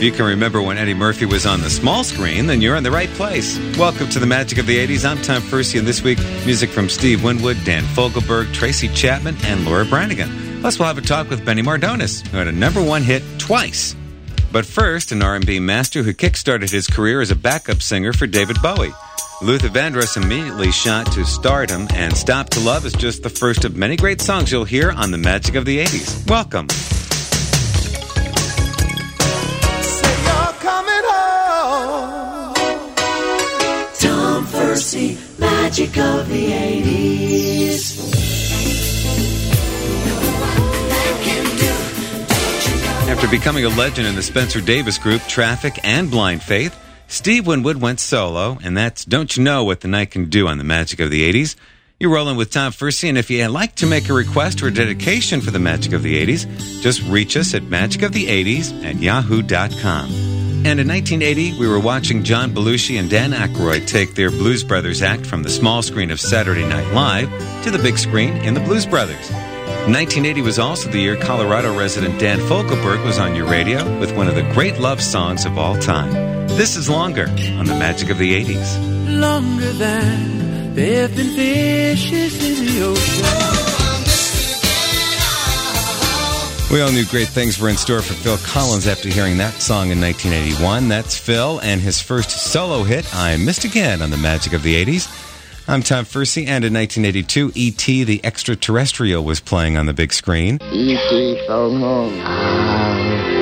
you can remember when Eddie Murphy was on the small screen, then you're in the right place. Welcome to the Magic of the 80s. I'm Tom Furcy, and this week, music from Steve Winwood, Dan Fogelberg, Tracy Chapman, and Laura Branigan. Plus, we'll have a talk with Benny Mardones, who had a #1 hit twice. But first, an R&B master who kickstarted his career as a backup singer for David Bowie. Luther Vandross immediately shot to stardom, and Stop to Love is just the first of many great songs you'll hear on the Magic of the 80s. Welcome. Furcy, Magic of the 80s. After becoming a legend in the Spencer Davis Group, Traffic, and Blind Faith, Steve Winwood went solo, and that's Don't You Know What the Night Can Do on the Magic of the 80s. You're rolling with Tom Furcy, and if you'd like to make a request or a dedication for the Magic of the 80s, just reach us at magicofthe80s@yahoo.com. And in 1980, we were watching John Belushi and Dan Aykroyd take their Blues Brothers act from the small screen of Saturday Night Live to the big screen in the Blues Brothers. 1980 was also the year Colorado resident Dan Fogelberg was on your radio with one of the great love songs of all time. This is Longer on the Magic of the 80s. Longer than there have been fishes in the ocean. We all knew great things were in store for Phil Collins after hearing that song in 1981. That's Phil and his first solo hit, I Missed Again, on the Magic of the 80s. I'm Tom Furcy, and in 1982, E.T. the Extraterrestrial was playing on the big screen. E.T. phone home. I'll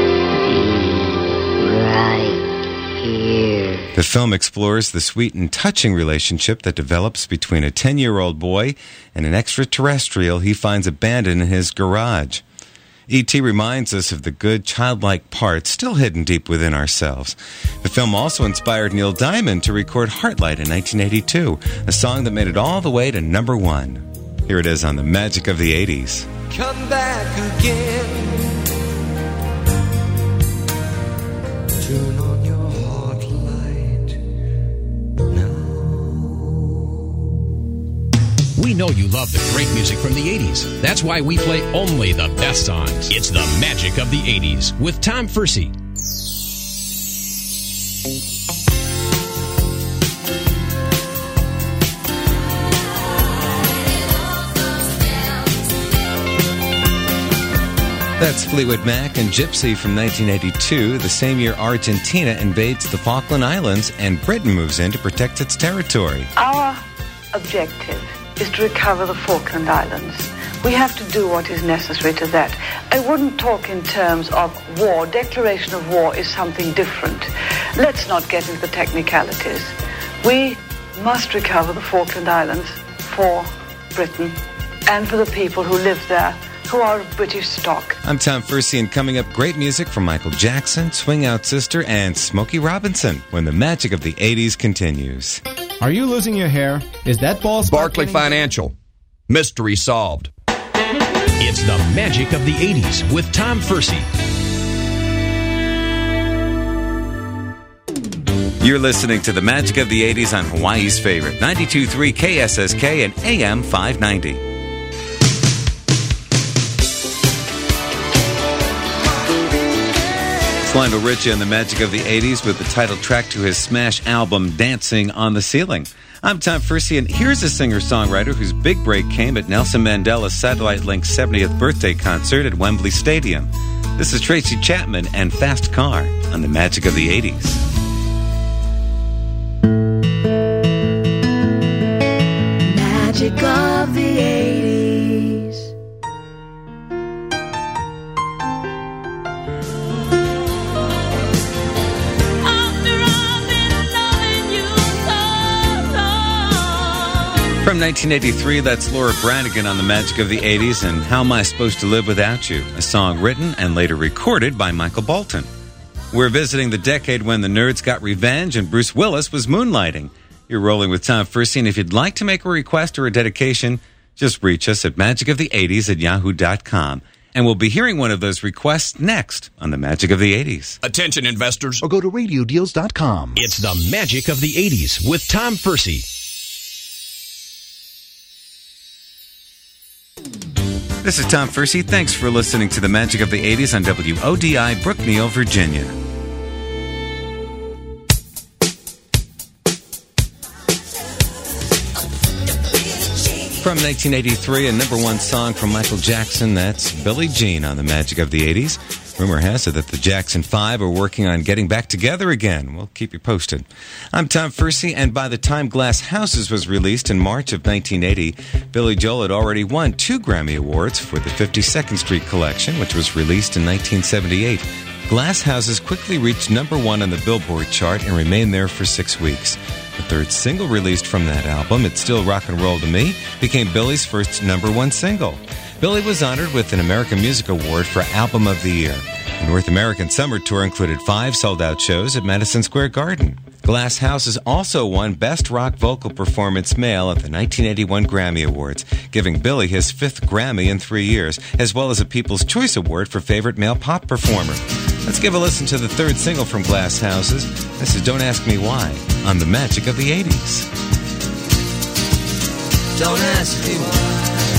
be right here. The film explores the sweet and touching relationship that develops between a 10-year-old boy and an extraterrestrial he finds abandoned in his garage. E.T. reminds us of the good, childlike parts still hidden deep within ourselves. The film also inspired Neil Diamond to record Heartlight in 1982, a song that made it all the way to #1. Here it is on the Magic of the 80s. Come back again. Turn on your heart light now. We know you love the great music from the 80s. That's why we play only the best songs. It's the Magic of the 80s with Tom Furcy. That's Fleetwood Mac and Gypsy from 1982, the same year Argentina invades the Falkland Islands and Britain moves in to protect its territory. Our objective is to recover the Falkland Islands. We have to do what is necessary to that. I wouldn't talk in terms of war. Declaration of war is something different. Let's not get into the technicalities. We must recover the Falkland Islands for Britain and for the people who live there, who are of British stock. I'm Tom Furcy, and coming up, great music from Michael Jackson, Swing Out Sister, and Smokey Robinson when the Magic of the 80s continues. Are you losing your hair? Is that ball spot Barclay Financial. Mystery solved. It's the Magic of the 80s with Tom Furcy. You're listening to the Magic of the 80s on Hawaii's favorite, 92.3 KSSK and AM 590. It's Lionel Richie on the Magic of the 80s with the title track to his smash album, Dancing on the Ceiling. I'm Tom Furcy, and here's a singer-songwriter whose big break came at Nelson Mandela's Satellite Link 70th birthday concert at Wembley Stadium. This is Tracy Chapman and Fast Car on the Magic of the 80s. Magic of the 80s. From 1983, that's Laura Branigan on the Magic of the 80s and How Am I Supposed to Live Without You, a song written and later recorded by Michael Bolton. We're visiting the decade when the Nerds got revenge and Bruce Willis was moonlighting. You're rolling with Tom Furcy, and if you'd like to make a request or a dedication, just reach us at magicofthe80s@yahoo.com. And we'll be hearing one of those requests next on the Magic of the 80s. Attention investors. Or go to radiodeals.com. It's the Magic of the 80s with Tom Furcy. This is Tom Furcy. Thanks for listening to the Magic of the 80s on WODI, Brookneal, Virginia. From 1983, a number one song from Michael Jackson, that's Billie Jean on the Magic of the 80s. Rumor has it that the Jackson 5 are working on getting back together again. We'll keep you posted. I'm Tom Fursey, and by the time Glass Houses was released in March of 1980, Billy Joel had already won 2 Grammy Awards for the 52nd Street Collection, which was released in 1978. Glass Houses quickly reached number 1 on the Billboard chart and remained there for 6 weeks. The third single released from that album, It's Still Rock and Roll to Me, became Billy's first number 1 single. Billy was honored with an American Music Award for Album of the Year. The North American Summer Tour included 5 sold-out shows at Madison Square Garden. Glass Houses also won Best Rock Vocal Performance Male at the 1981 Grammy Awards, giving Billy his 5th Grammy in 3 years, as well as a People's Choice Award for Favorite Male Pop Performer. Let's give a listen to the third single from Glass Houses. This is Don't Ask Me Why on the Magic of the 80s. Don't ask me why.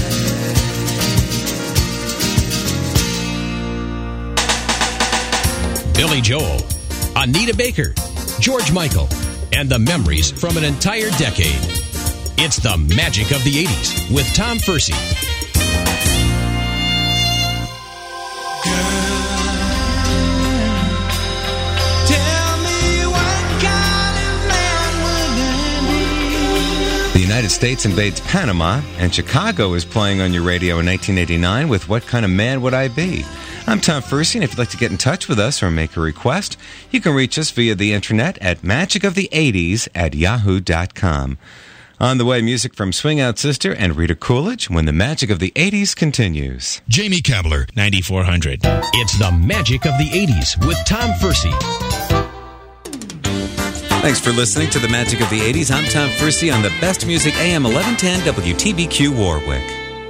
Billy Joel, Anita Baker, George Michael, and the memories from an entire decade. It's the Magic of the 80s with Tom Fursey. The United States invades Panama, and Chicago is playing on your radio in 1989 with What Kind of Man Would I Be? I'm Tom Fursey, and if you'd like to get in touch with us or make a request, you can reach us via the internet at magicofthe80s@yahoo.com. On the way, music from Swing Out Sister and Rita Coolidge when the Magic of the 80s continues. Jamie Kabler, 9400. It's the Magic of the 80s with Tom Fursey. Thanks for listening to the Magic of the 80s. I'm Tom Fursey on the Best Music AM 1110 WTBQ Warwick.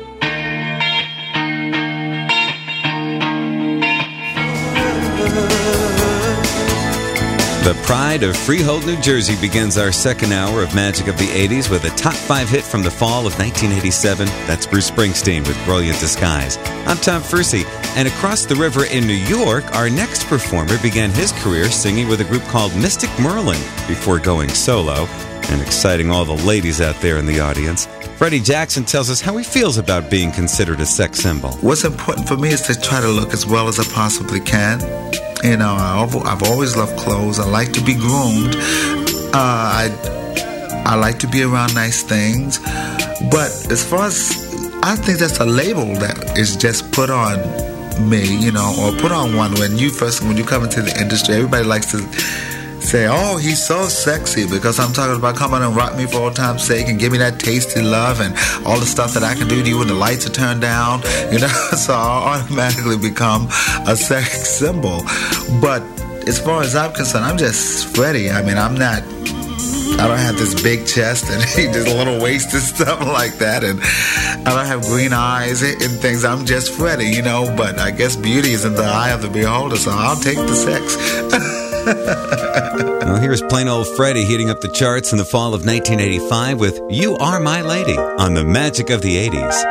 The Pride of Freehold, New Jersey begins our second hour of Magic of the 80s with a top 5 hit from the fall of 1987. That's Bruce Springsteen with Brilliant Disguise. I'm Tom Fursey, and across the river in New York, our next performer began his career singing with a group called Mystic Merlin before going solo and exciting all the ladies out there in the audience. Freddie Jackson tells us how he feels about being considered a sex symbol. What's important for me is to try to look as well as I possibly can. You know, I've always loved clothes. I like to be groomed. I like to be around nice things. But as far as, I think that's a label that is just put on me, you know, or put on one when you come into the industry. Everybody likes to say, oh, he's so sexy, because I'm talking about come on and rock me for old time's sake and give me that tasty love and all the stuff that I can do to you when the lights are turned down, you know. So I automatically become a sex symbol. But as far as I'm concerned, I'm just Freddie. I mean, I don't have this big chest and just a little waist and stuff like that, and I don't have green eyes and things. I'm just Freddie, you know. But I guess beauty is in the eye of the beholder, so I'll take the sex. Well, here's plain old Freddie heating up the charts in the fall of 1985 with You Are My Lady on the Magic of the 80s.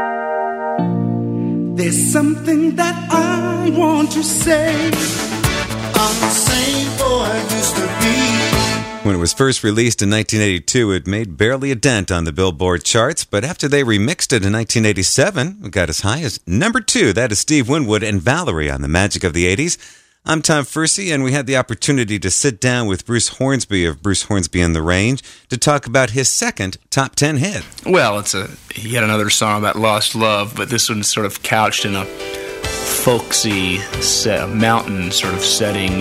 There's something that I want to say. I'm the same boy I used to be. When it was first released in 1982, it made barely a dent on the Billboard charts, but after they remixed it in 1987, it got as high as number 2. That is Steve Winwood and Valerie on the Magic of the 80s. I'm Tom Fursey, and we had the opportunity to sit down with Bruce Hornsby of Bruce Hornsby and the Range to talk about his second top 10 hit. Well, he had another song about lost love, but this one's sort of couched in a folksy mountain sort of setting.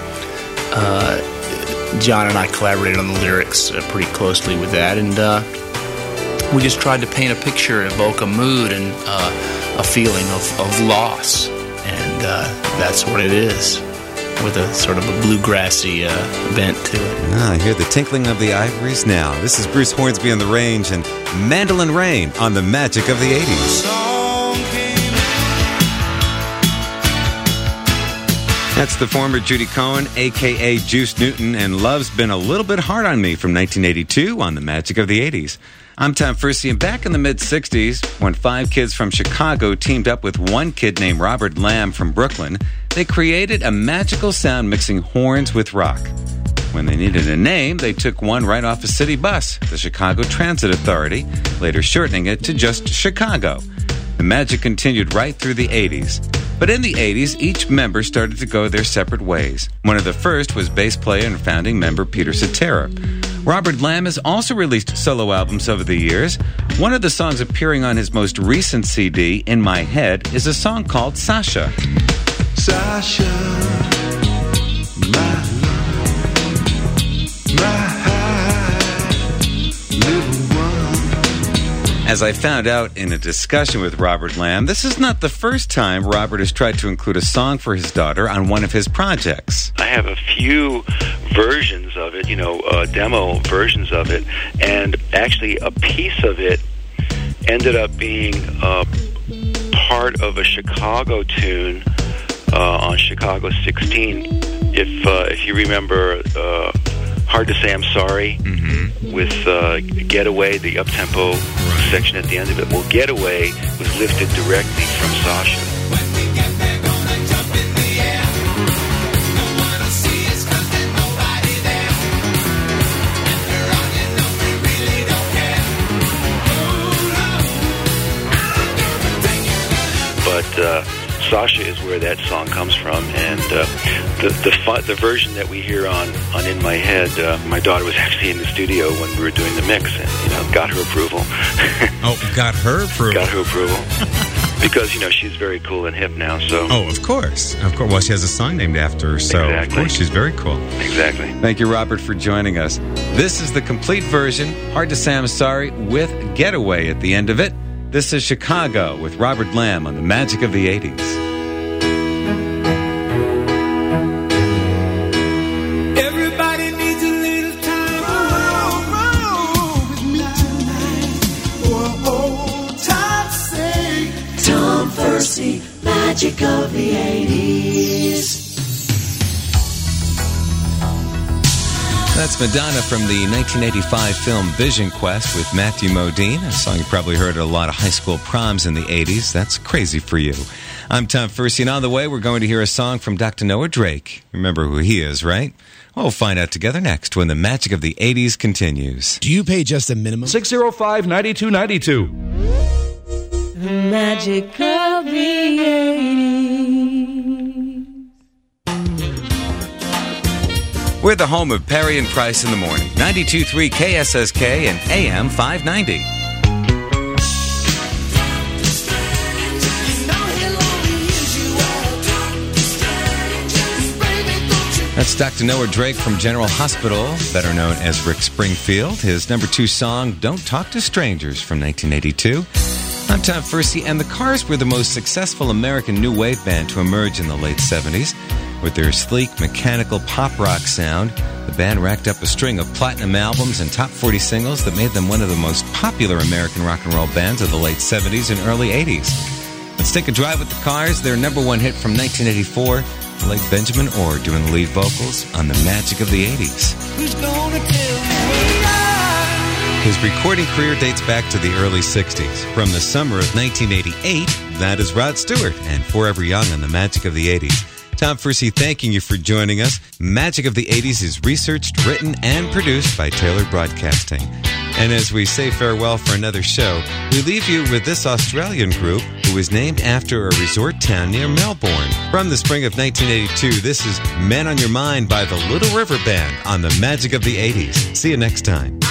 John and I collaborated on the lyrics pretty closely with that, and we just tried to paint a picture, evoke a mood and a feeling of loss. And that's what it is, with a sort of a bluegrassy bent to it. I hear the tinkling of the ivories now. This is Bruce Hornsby on the Range and Mandolin Rain on the Magic of the 80s. That's the former Judy Cohen, a.k.a. Juice Newton, and Love's Been a Little Bit Hard on Me from 1982 on the Magic of the 80s. I'm Tom Fursey, and back in the mid-'60s, when 5 kids from Chicago teamed up with one kid named Robert Lamb from Brooklyn, they created a magical sound mixing horns with rock. When they needed a name, they took one right off a city bus, the Chicago Transit Authority, later shortening it to just Chicago. The magic continued right through the 80s. But in the 80s, each member started to go their separate ways. One of the first was bass player and founding member Peter Cetera. Robert Lamb has also released solo albums over the years. One of the songs appearing on his most recent CD, In My Head, is a song called Sasha. Sasha, my little one. As I found out in a discussion with Robert Lamb, this is not the first time Robert has tried to include a song for his daughter on one of his projects. I have a few versions of it, demo versions of it, and actually a piece of it ended up being part of a Chicago tune on Chicago 16. If you remember Hard to Say I'm Sorry, with Getaway, the up-tempo section at the end of it. Well, Getaway was lifted directly from Sasha. But Sasha is where that song comes from, and the version that we hear on In My Head, my daughter was actually in the studio when we were doing the mix, and got her approval. Oh, got her approval. Got her approval. Because, she's very cool and hip now, so... Oh, of course. Well, she has a song named after her, so exactly. Of course she's very cool. Exactly. Thank you, Robert, for joining us. This is the complete version, Hard to Say I'm Sorry, with Getaway at the end of it. This is Chicago with Robert Lamb on the Magic of the 80s. Everybody needs a little time with me tonight. For old time's sake. Tom Percy, Magic of the 80s. That's Madonna from the 1985 film Vision Quest with Matthew Modine, a song you probably heard at a lot of high school proms in the 80s. That's Crazy for You. I'm Tom Percy, and on the way, we're going to hear a song from Dr. Noah Drake. Remember who he is, right? We'll find out together next when the Magic of the 80s continues. Do you pay just a minimum? 605-9292. Magic of the 80s. We're the home of Perry and Price in the morning. 92.3 KSSK and AM 590. That's Dr. Noah Drake from General Hospital, better known as Rick Springfield. His number 2 song, Don't Talk to Strangers, from 1982. I'm Tom Percy, and the Cars were the most successful American new wave band to emerge in the late 70s. With their sleek, mechanical pop rock sound, the band racked up a string of platinum albums and top 40 singles that made them one of the most popular American rock and roll bands of the late 70s and early 80s. Let's take a drive with the Cars, their number 1 hit from 1984, the late Benjamin Orr doing the lead vocals on the Magic of the 80s. Who's gonna tell me? His recording career dates back to the early 60s. From the summer of 1988, that is Rod Stewart and Forever Young on the Magic of the 80s. Tom Percy thanking you for joining us. Magic of the 80s is researched, written, and produced by Taylor Broadcasting. And as we say farewell for another show, we leave you with this Australian group who was named after a resort town near Melbourne. From the spring of 1982, this is Men on Your Mind by the Little River Band on the Magic of the 80s. See you next time.